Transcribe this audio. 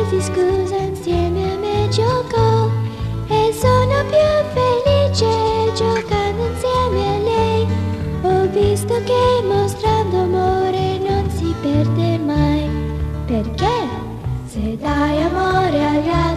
chiesi scusa, insieme a me giocò e sono più felice giocando insieme a lei. Ho visto che mostrando amore non si perde mai, perché se dai amore agli altri